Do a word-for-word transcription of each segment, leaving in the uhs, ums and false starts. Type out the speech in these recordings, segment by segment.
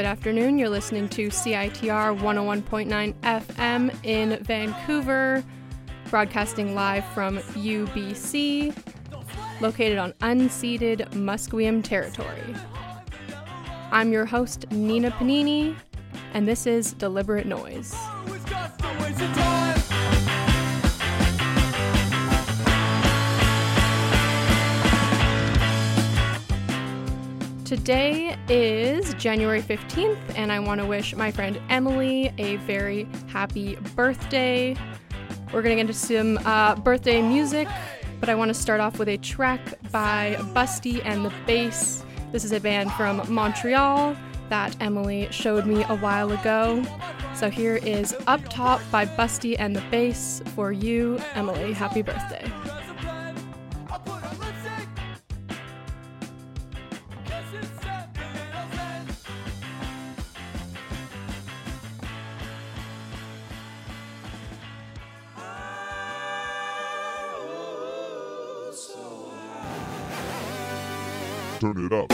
Good afternoon. You're listening to C I T R one oh one point nine F M in Vancouver, broadcasting live from U B C, located on unceded Musqueam territory. I'm your host, Nina Panini, and this is Deliberate Noise. Today is January fifteenth, and I want to wish my friend Emily a very happy birthday. We're going to get into some uh, birthday music, but I want to start off with a track by Busty and the Bass. This is a band from Montreal that Emily showed me a while ago. So here is Up Top by Busty and the Bass for you, Emily. Happy birthday. Turn it up.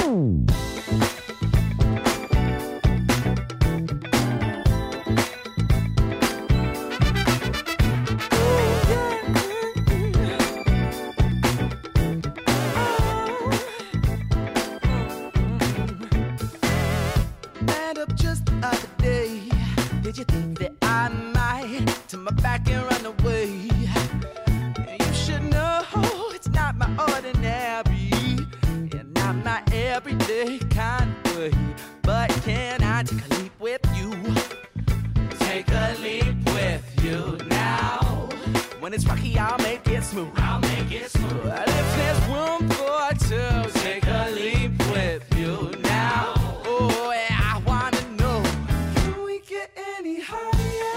Man up just the other day. Did you think that I might turn my back and run away? You should know it's not my ordinary, not my everyday kind of way. But can I take a leap with you? Take a leap with you now. When it's rocky, I'll make it smooth. I'll make it smooth. If there's room for two, take a leap with you now. Oh, yeah, I wanna know, can we get any higher?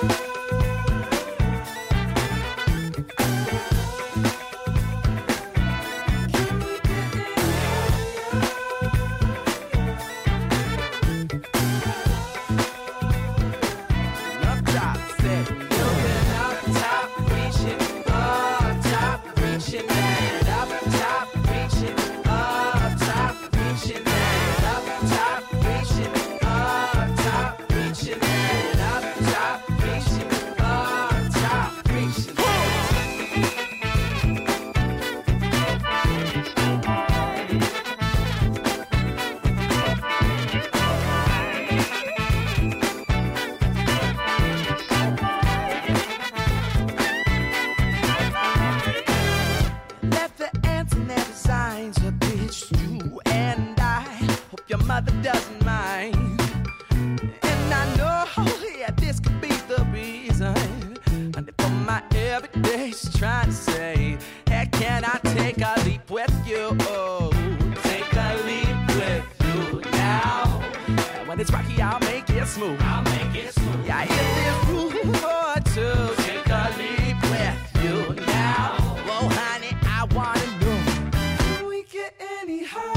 Mother doesn't mind, and I know, yeah, this could be the reason. And for my everyday's trying to say, hey, can I take a leap with you? Oh, take a leap with you now. And when it's rocky, I'll make it smooth. I'll make it smooth. Yeah, if there's room for two, take a leap with you now. Oh, honey, I wanna know, can we get any higher?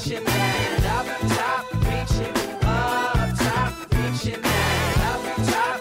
Top,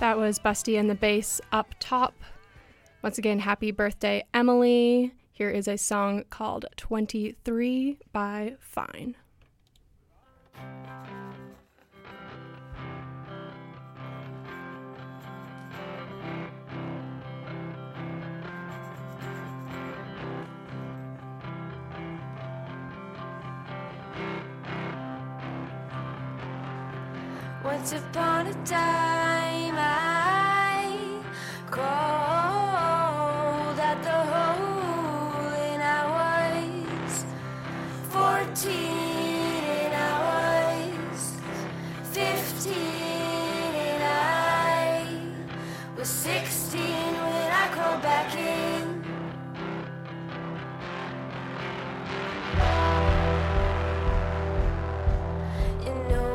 That was Busty and the Bass Up Top. Once again, happy birthday, Emily. Here is a song called twenty-three by Fine. Once upon a time I crawled at the hole and I was fourteen and I was fifteen and I was sixteen when I crawled back in. And no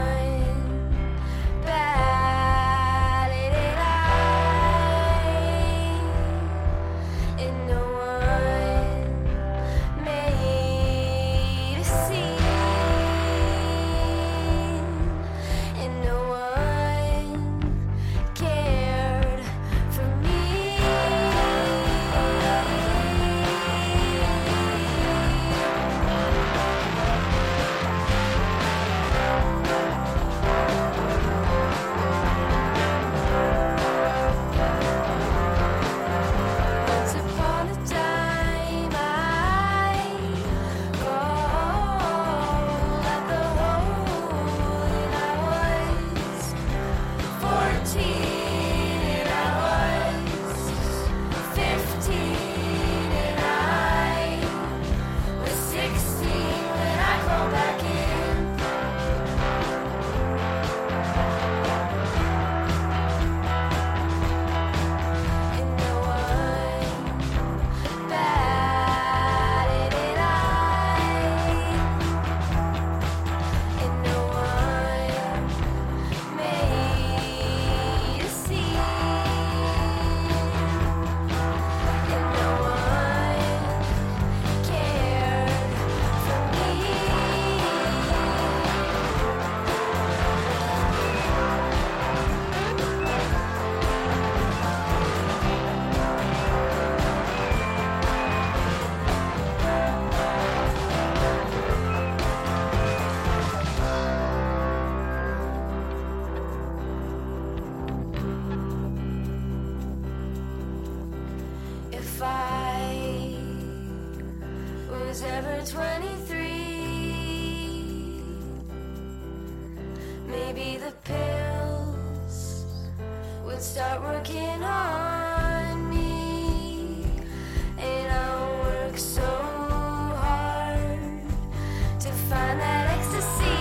start working on me, and I'll work so hard to find that ecstasy.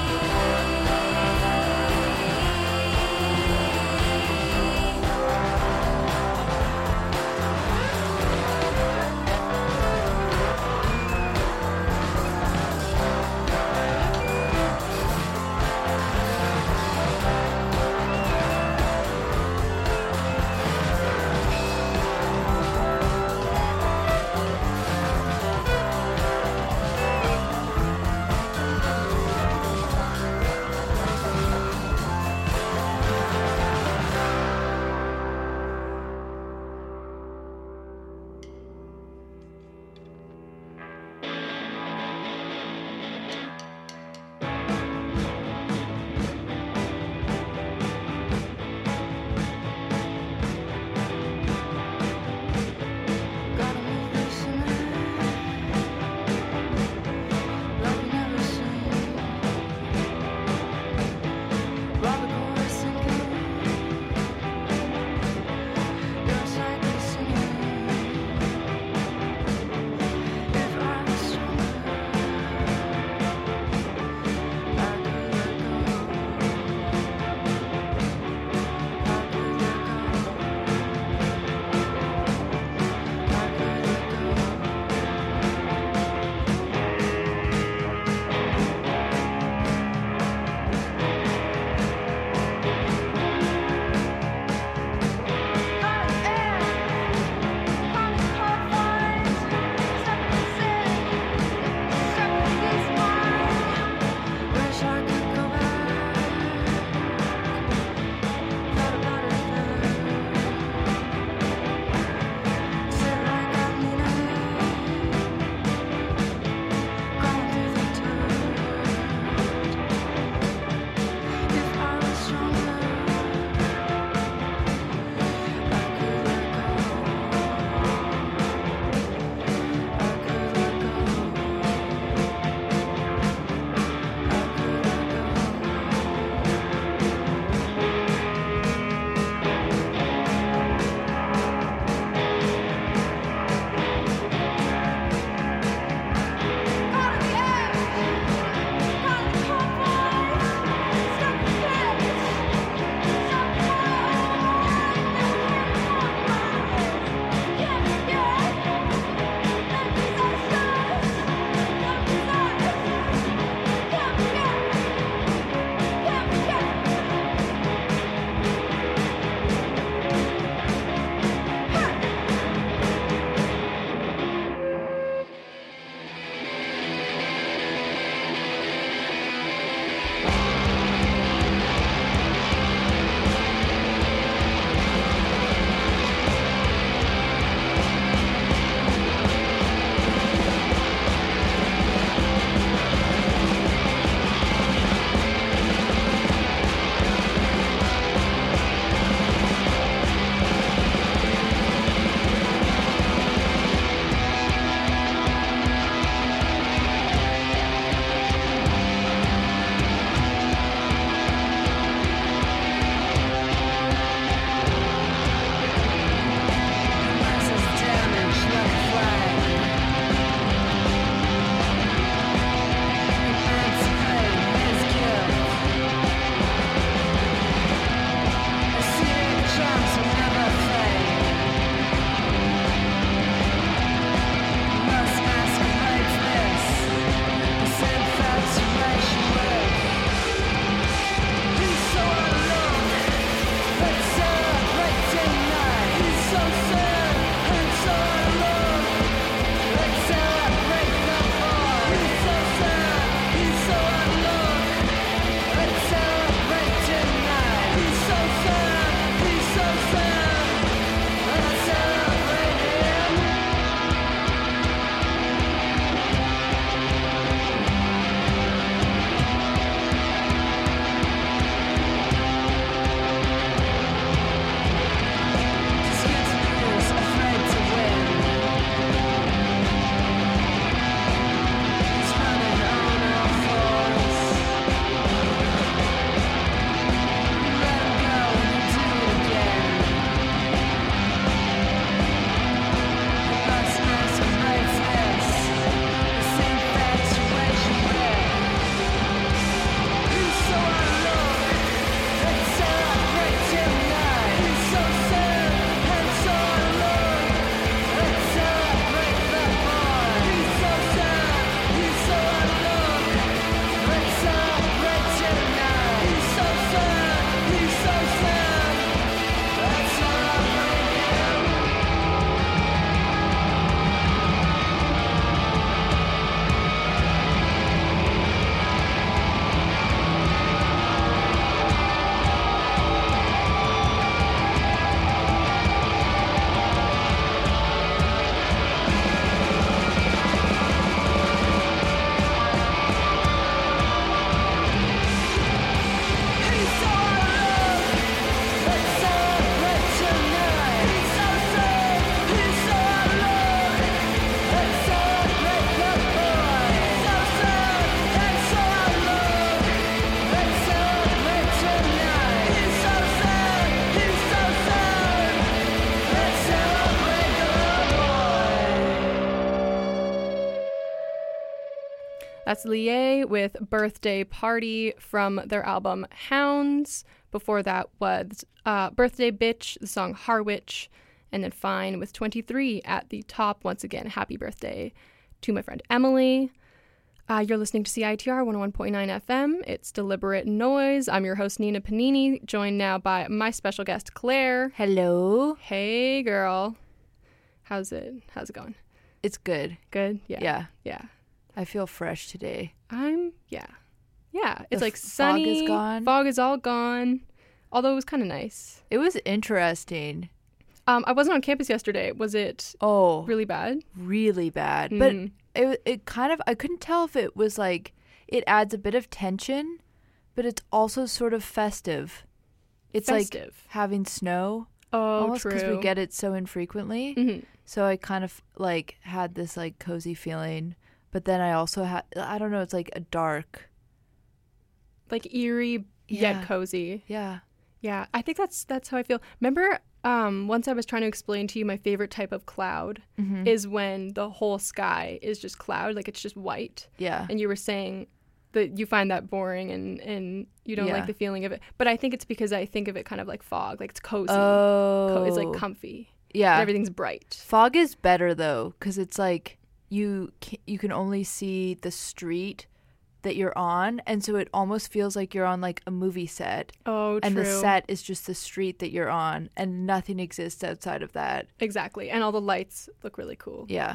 That's Lié with Birthday Party from their album Hounds. Before that was uh, Birthday Bitch, the song Harwich, and then Fine with twenty-three at the top. Once again, happy birthday to my friend Emily. Uh, you're listening to C I T R one oh one point nine F M. It's Deliberate Noise. I'm your host, Nina Panini, joined now by my special guest, Claire. Hello. Hey, girl. How's it? How's it going? It's good. Good? Yeah. Yeah. Yeah. I feel fresh today. I'm, yeah. Yeah. It's The like fog sunny. is gone. Fog is all gone. Although it was kind of nice. It was interesting. Um, I wasn't on campus yesterday. Was it Oh, really bad? really bad. But Mm. it it kind of, I couldn't tell if it was like, it adds a bit of tension, but it's also sort of festive. It's like Festive. having snow. Oh, almost true. because we get it so infrequently. Mhm. So I kind of like had this like cozy feeling, but then I also had, I don't know, it's like a dark. Like eerie Yeah. yet cozy. Yeah. Yeah, I think that's that's how I feel. Remember, um, once I was trying to explain to you my favorite type of cloud Mm-hmm. is when the whole sky is just cloud, like it's just white. Yeah. And you were saying that you find that boring and, and you don't Yeah. like the feeling of it. But I think it's because I think of it kind of like fog, like it's cozy. Oh. Co- it's like comfy. Yeah. And everything's bright. Fog is better though, because it's like you ca- you can only see the street that you're on, and so it almost feels like you're on like a movie set, Oh, true. and the set is just the street that you're on, and nothing exists outside of that. Exactly. And all the lights look really cool. Yeah.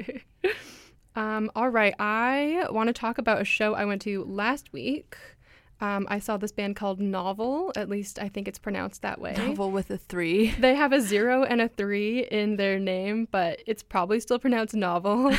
um, all right. I want to talk about a show I went to last week. Um, I saw this band called Novel. At least I think it's pronounced that way. Novel with a three. They have a zero and a three in their name, but it's probably still pronounced Novel.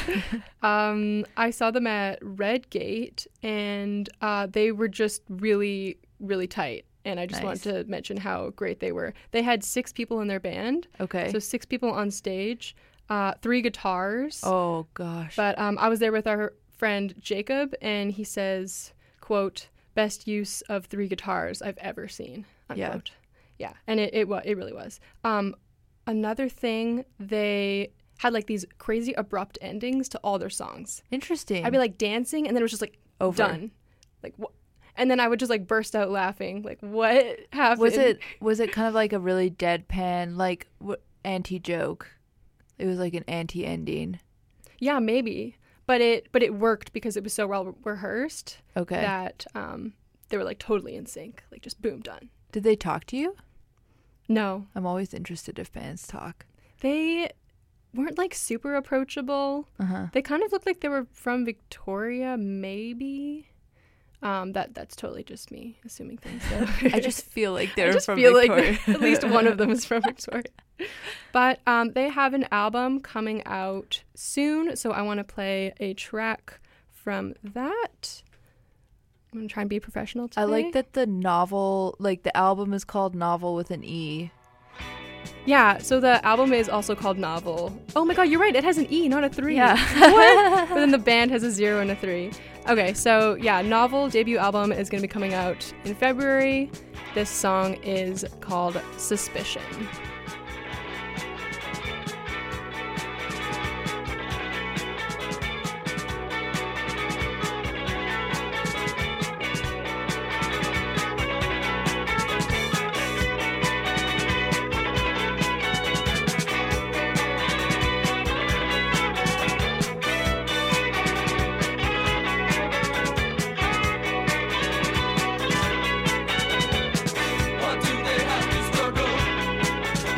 um, I saw them at Redgate, and uh, they were just really, really tight. And I just Nice. want to mention how great they were. They had six people in their band. Okay. So six people on stage, uh, three guitars. Oh gosh. But um, I was there with our friend Jacob, and he says, quote, best use of three guitars I've ever seen, unquote. Yeah. Yeah. And it, it, wa- it really was. Um, another thing, they had like these crazy abrupt endings to all their songs. Interesting. I'd be like dancing, and then it was just like Over. done. Like, what? And then I would just like burst out laughing. Like, what happened? was it was it kind of like a really deadpan like w- anti-joke? It was like an anti-ending. Yeah, maybe. But it but it worked because it was so well rehearsed Okay. that um, they were like totally in sync. Like just boom, done. Did they talk to you? No, I'm always interested if bands talk. they weren't like super approachable. Uh-huh. They kind of looked like they were from Victoria, maybe. Um, that that's totally just me assuming things. So. I just feel like I they're just from feel Victoria. like at least one of them is from Victoria. But um, they have an album coming out soon, so I want to play a track from that. I'm gonna try and be professional today. I like that the novel, like the album is called Novel with an E. Yeah, so the album is also called Novel. Oh my god, you're right. It has an E, not a three. Yeah. What? But then the band has a zero and a three. Okay, so yeah, Novel debut album is going to be coming out in February. This song is called Suspicion. Why do they have to struggle?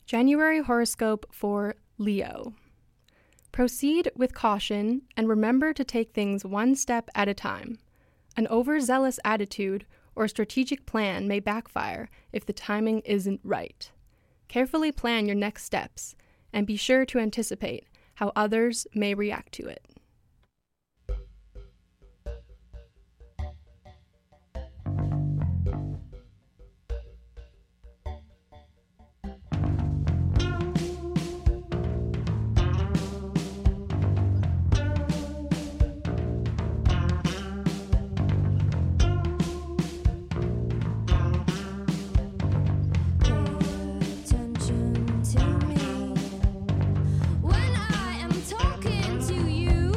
January horoscope for Leo. Proceed with caution and remember to take things one step at a time. An overzealous attitude or strategic plan may backfire if the timing isn't right. Carefully plan your next steps and be sure to anticipate how others may react to it. Attention to me when I am talking to you.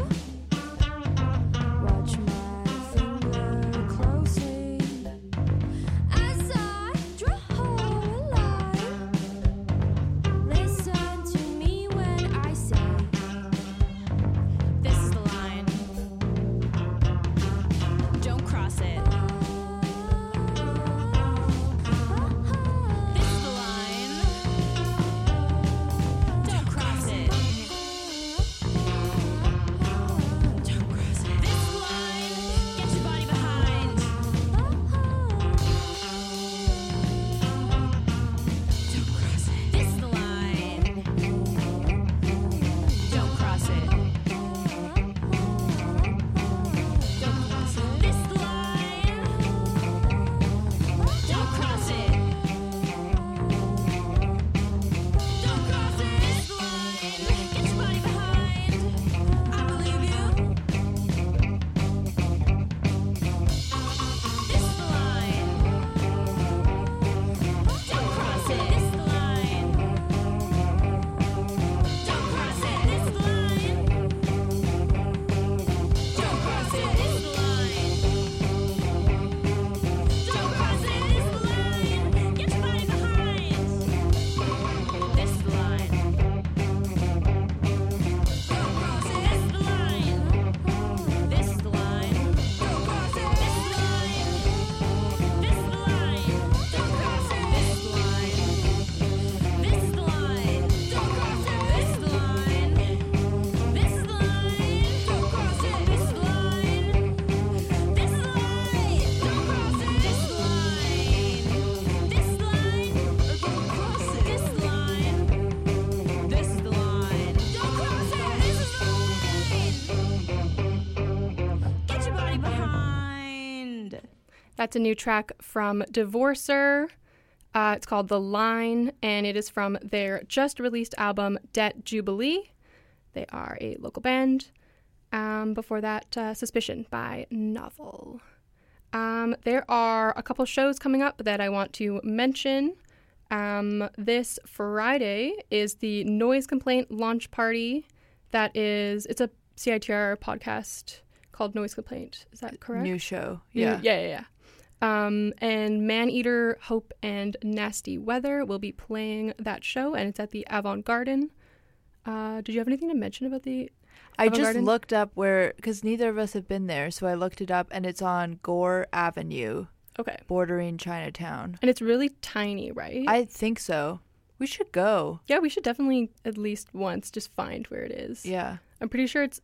Watch my finger closely as I draw a line. Listen to me when I say, This is the line. Don't cross it. This is the line. Don't cross it. Don't cross it. This is the line. Get your body behind. Don't cross it. This is the line. Don't cross it. Don't cross it. This is the line. Don't cross it. Don't cross it. This is the line. Get your body behind. I believe you. This is the line. Don't cross it. This is the line. Don't cross it. This is the line. Don't cross it. This is the line. Don't cross it. This is the line. Get your body behind. This is the line. Don't cross it. This is the line. This is the line. Don't cross it. This is the line. This is the line. Don't cross it. This is the line. This is the line. Don't cross it. This is the line. This is the line. Don't cross it. This is the line. This is the line. Don't cross it. This is the line. This is the line. Don't cross it. This is the line. This is the line. Don't cross it. This is the line. Get your body behind. That's a new track from Divorcer. Uh, it's called The Line, and it is from their just released album, Debt Jubilee. They are a local band. Um, before that, uh, Suspicion by Novel. Um, there are a couple shows coming up that I want to mention. Um, this Friday is the Noise Complaint launch party. That is, it's a C I T R podcast called Noise Complaint. Is that correct? New show. New- Yeah. Yeah, yeah, yeah. Um, and Maneater, Hope, and Nasty Weather will be playing that show, and it's at the Avant Garden. Uh, did you have anything to mention about the I Avant just Garden? looked up where, because neither of us have been there, so I looked it up, and it's on Gore Avenue, Okay. bordering Chinatown. And it's really tiny, right? I think so. We should go. yeah, we should definitely at least once just find where it is. Yeah, I'm pretty sure it's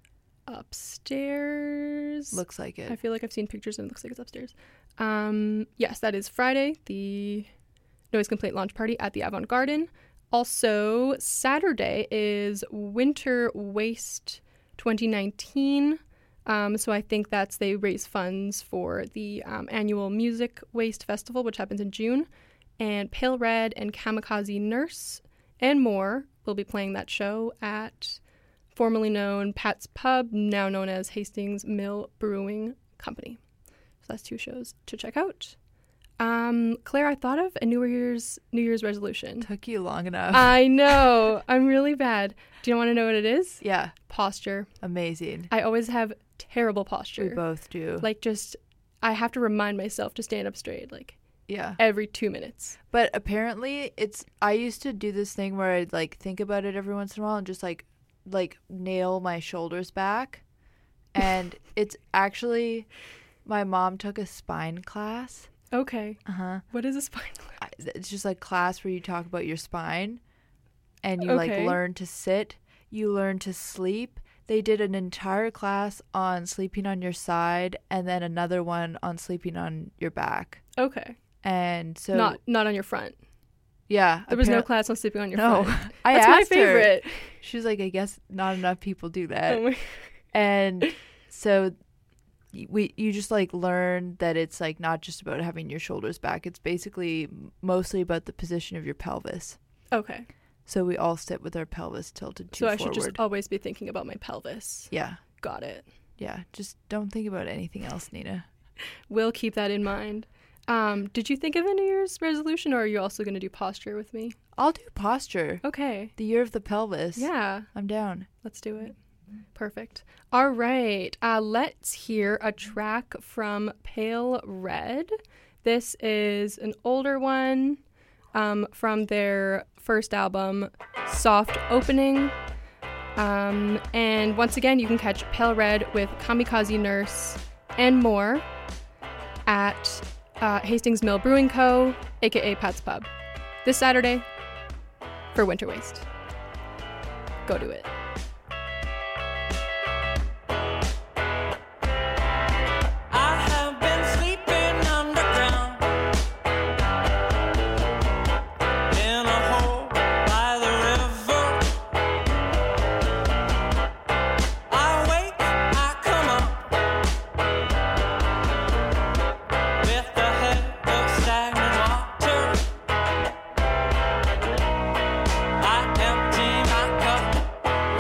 upstairs. looks like it. I feel like I've seen pictures and it looks like it's upstairs. Um, yes, that is Friday, the Noise Complaint launch party at the Avant Garden. Also, Saturday is Winter Waste twenty nineteen. Um, so I think that's they raise funds for the um, annual Music Waste Festival, which happens in June. And Pale Red and Kamikaze Nurse and more will be playing that show at formerly known Pat's Pub, now known as Hastings Mill Brewing Company. So that's two shows to check out. Um, Claire, I thought of a New Year's New Year's resolution. Took you long enough. I know. I'm really bad. Do you want to know what it is? yeah, Posture. amazing. I always have terrible We posture. both do. Like just I have to remind myself to stand up straight like yeah. every two minutes. But apparently it's I used to do this thing where I'd like think about it every once in a while and just like like nail my shoulders back. And it's actually my mom took a spine class. Okay. Uh-huh. What is a spine? I- It's just like class where you talk about your spine. and you like Okay. learn to sit, you learn to sleep. They did an entire class on sleeping on your side and then another one on sleeping on your back. Okay. And so not not on your front. yeah, There was no apparent- class on sleeping on your No. front. I That's my asked her. favorite. She was like, I guess not enough people do that. Oh my- And so y- we you just like learn that it's like not just about having your shoulders back. It's basically mostly about the position of your pelvis. okay. So we all sit with our pelvis tilted too So I forward. should just always be thinking about my pelvis. yeah, Got it. yeah. Just don't think about anything else, Nina. We'll keep that in mind. Um, did you think of a New Year's resolution, or are you also going to do posture with me? I'll do posture. Okay. The year of the pelvis. Yeah. I'm down. Let's do it. Perfect. All right. Uh, let's hear a track from Pale Red. This is an older one um, from their first album, Soft Opening. Um, and once again, you can catch Pale Red with Kamikaze Nurse and more at uh, Hastings Mill Brewing Co., aka Pat's Pub, this Saturday for Winter Waste. Go do it. I have been sleeping underground in a hole by the river. I wake, I come up with the head of stagnant water. I empty my cup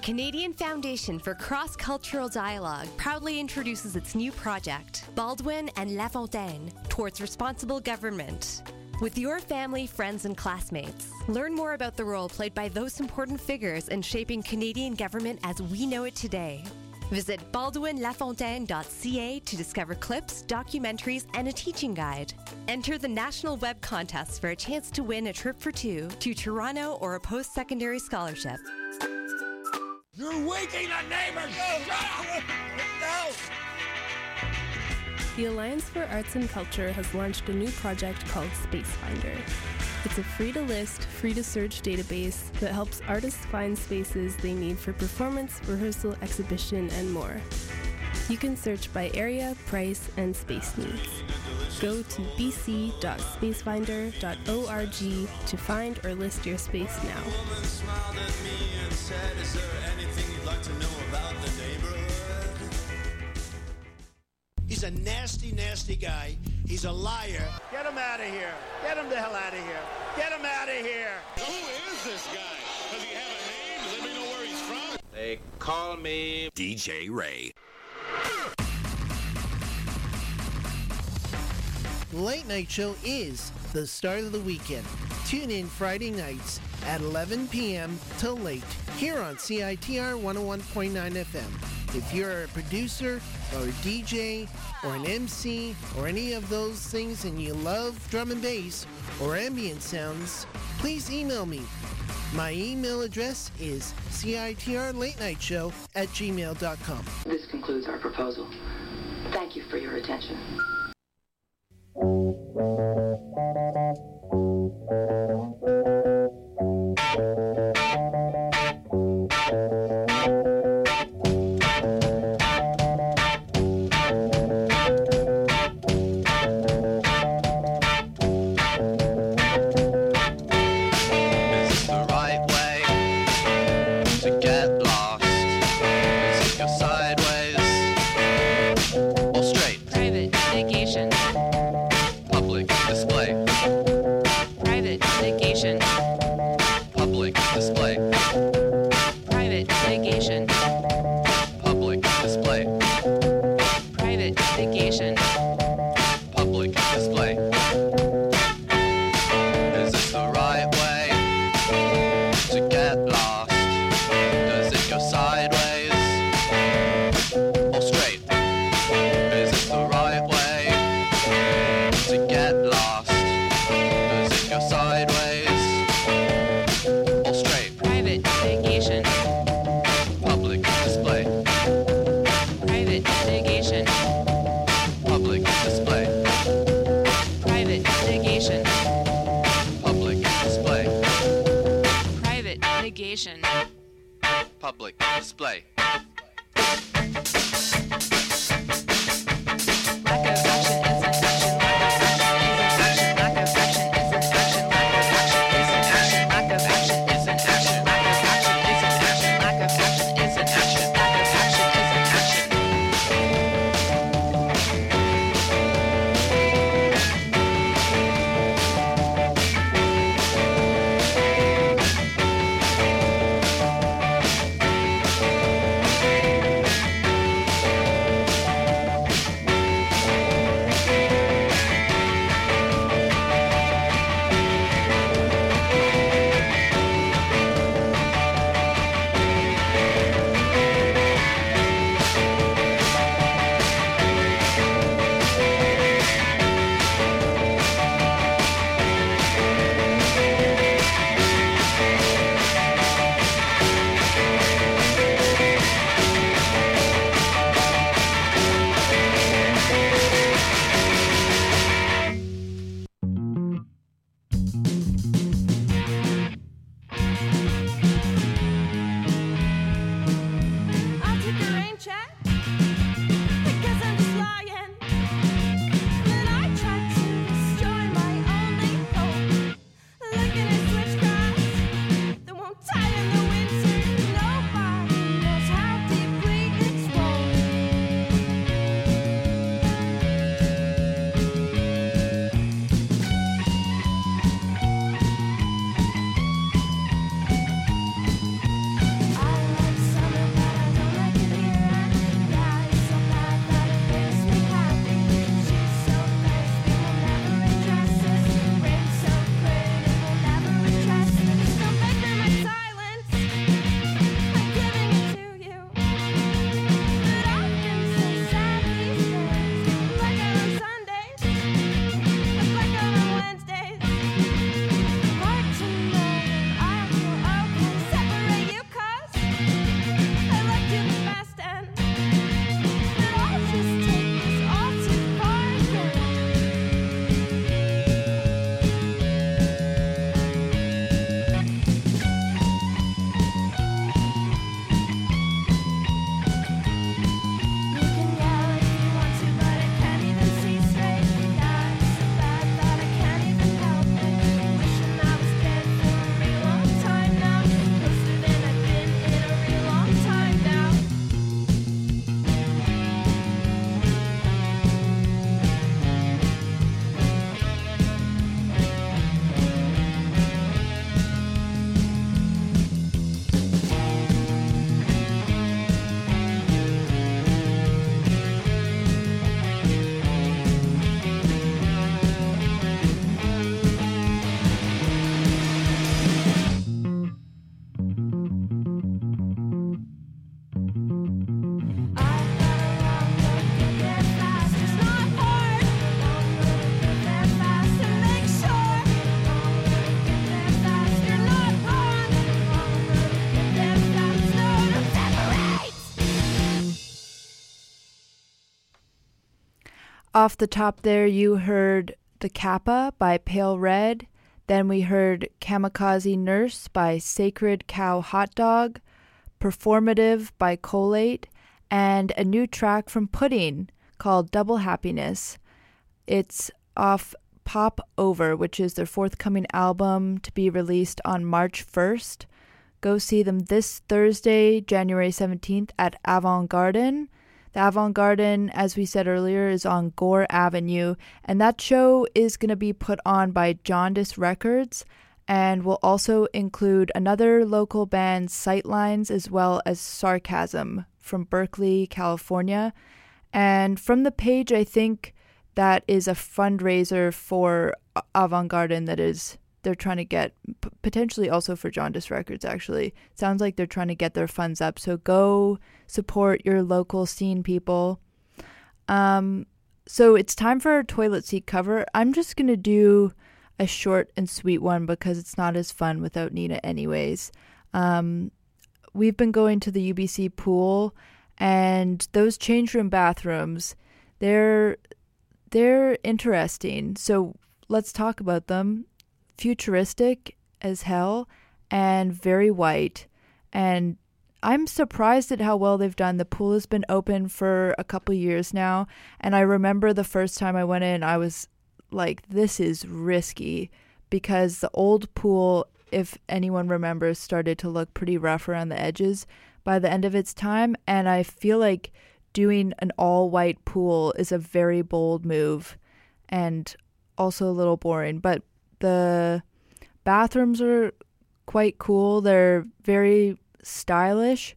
Canadian Foundation for Cross-Cultural Dialogue proudly introduces its new project, Baldwin and Lafontaine, towards responsible government. With your family, friends, and classmates, learn more about the role played by those important figures in shaping Canadian government as we know it today. Visit baldwin lafontaine dot c a to discover clips, documentaries, and a teaching guide. Enter the national web contest for a chance to win a trip for two to Toronto or a post-secondary scholarship. You're waking the neighbors! No! The Alliance for Arts and Culture has launched a new project called Spacefinder. It's a free-to-list, free-to-search database that helps artists find spaces they need for performance, rehearsal, exhibition, and more. You can search by area, price, and space needs. Go to b c dot spacefinder dot org to find or list your space now. Woman smiled at me and said, "Is there anything you'd like to know about the neighborhood?" He's a nasty, nasty guy. He's a liar. Get him out of here. Get him the hell out of here. Get him out of here. Who is this guy? Does he have a name? Let me know where he's from. They call me D J Ray. Late Night Show is the start of the weekend. Tune in Friday nights at eleven p.m. till late here on C I T R one oh one point nine F M. If you're a producer or a D J or an M C or any of those things and you love drum and bass or ambient sounds, please email me. My email address is C I T R late night show at gmail dot com. This concludes our proposal. Thank you for your attention. Public display. Off the top there, you heard The Kappa by Pale Red. Then we heard Kamikaze Nurse by Sacred Cow Hot Dog, Performative by Collate, and a new track from Pudding called Double Happiness. It's off Pop Over, which is their forthcoming album to be released on March first. Go see them this Thursday, January seventeenth at Avant Garden. The Avant Garden, as we said earlier, is on Gore Avenue, and that show is going to be put on by Jaundice Records and will also include another local band, Sightlines, as well as Sarcasm from Berkeley, California. And from the page, I think that is a fundraiser for Avant Garden that is they're trying to get, p- potentially also for Jaundice Records, actually. Sounds like they're trying to get their funds up. So go support your local scene people. Um, so it's time for our toilet seat cover. I'm just going to do a short and sweet one because it's not as fun without Nina anyways. Um, we've been going to the U B C pool, and those change room bathrooms, they're, they're interesting. So let's talk about them. Futuristic as hell and very white, and I'm surprised at how well they've done. The pool has been open for a couple years now, and I remember the first time I went in, I was like, this is risky, because the old pool, if anyone remembers, started to look pretty rough around the edges by the end of its time, and I feel like doing an all-white pool is a very bold move and also a little boring, but the bathrooms are quite cool. They're very stylish,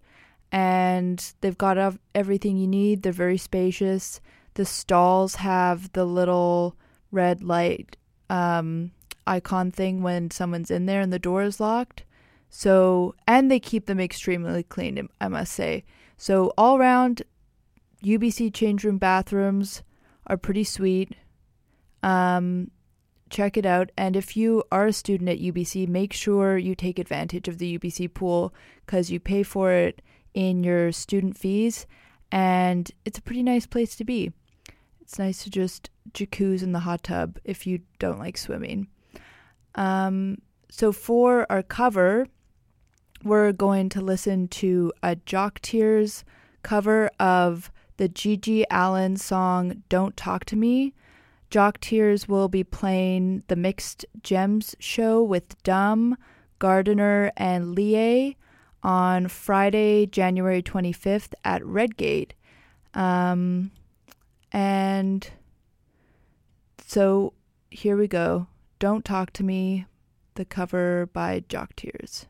and they've got everything you need. They're very spacious. The stalls have the little red light um, icon thing when someone's in there and the door is locked. So, and they keep them extremely clean, I must say. So all around, U B C change room bathrooms are pretty sweet. Um... Check it out. And if you are a student at U B C, make sure you take advantage of the U B C pool because you pay for it in your student fees, and it's a pretty nice place to be. It's nice to just jacuzzi in the hot tub if you don't like swimming. Um, so for our cover, we're going to listen to a Jock Tears cover of the Gigi Allen song Don't Talk to Me. Jock Tears will be playing the Mixed Gems show with Dumb, Gardiner, and Lie on Friday, January twenty-fifth at Redgate. Um, and so here we go. Don't Talk to Me, the cover by Jock Tears.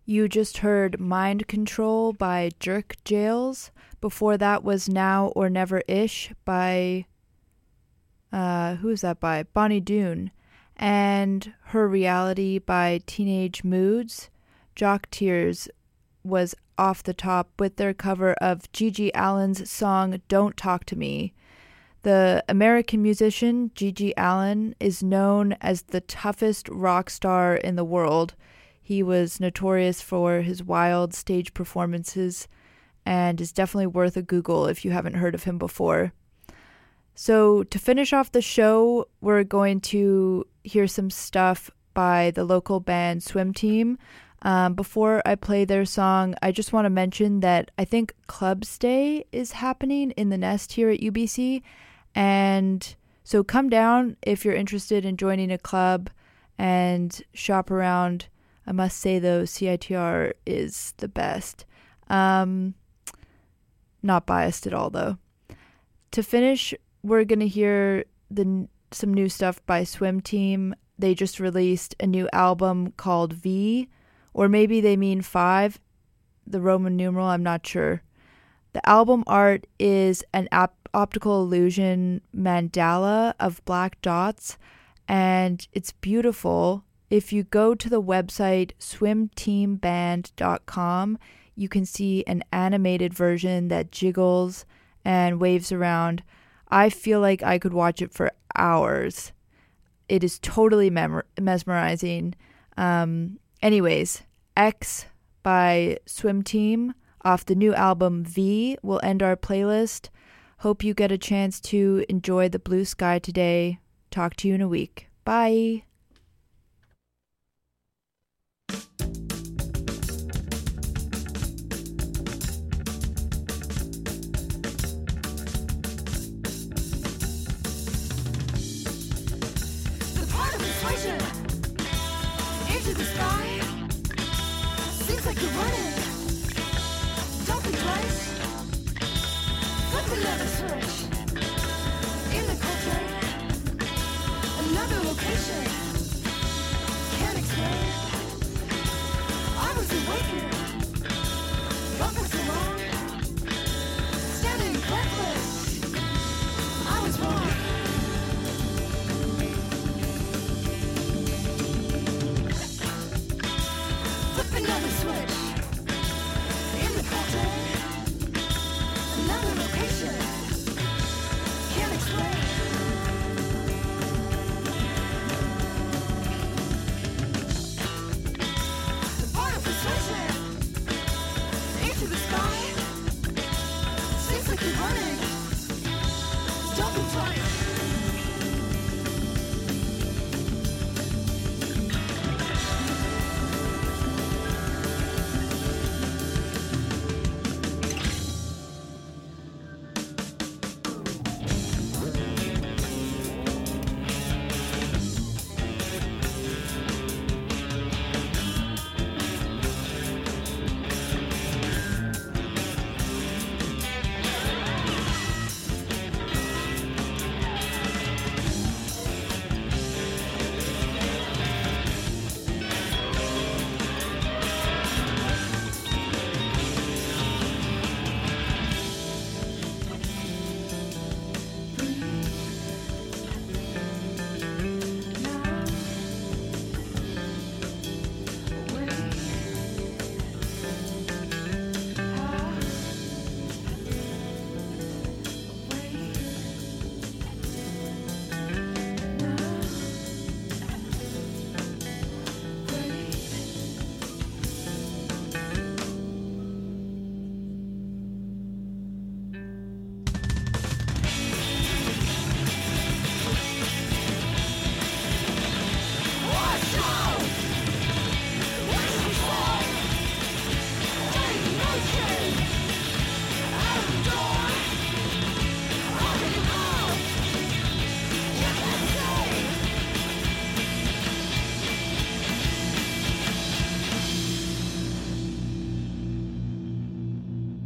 You just heard Mind Control by Jerk Jails. Before that was Now or Never Ish by, uh, who is that by? Bonnie Doon. And Her Reality by Teenage Moods. Jock Tears was off the top with their cover of Gigi Allen's song Don't Talk to Me. The American musician Gigi Allen is known as the toughest rock star in the world. He was notorious for his wild stage performances and is definitely worth a Google if you haven't heard of him before. So to finish off the show, we're going to hear some stuff by the local band Swim Team. Um, before I play their song, I just want to mention that I think Club Stay is happening in the Nest here at U B C. And so come down if you're interested in joining a club and shop around. I must say, though, C I T R is the best. Um, not biased at all, though. To finish, we're going to hear the some new stuff by Swim Team. They just released a new album called V, or maybe they mean five, the Roman numeral, I'm not sure. The album art is an op- optical illusion mandala of black dots, and it's beautiful. If you go to the website swim team band dot com, you can see an animated version that jiggles and waves around. I feel like I could watch it for hours. It is totally mem- mesmerizing. Um, anyways, X by Swim Team off the new album V will end our playlist. Hope you get a chance to enjoy the blue sky today. Talk to you in a week. Bye. The part of persuasion into the sky seems like you're running. Don't think twice. Flip another switch. In the culture, another location. Can't explain. I was awakened. What was so long? Standing breathless. I was wrong. Flip another switch. In the culture, another location. Can't explain. The part of persuasion into the sky seems like you're running. Don't be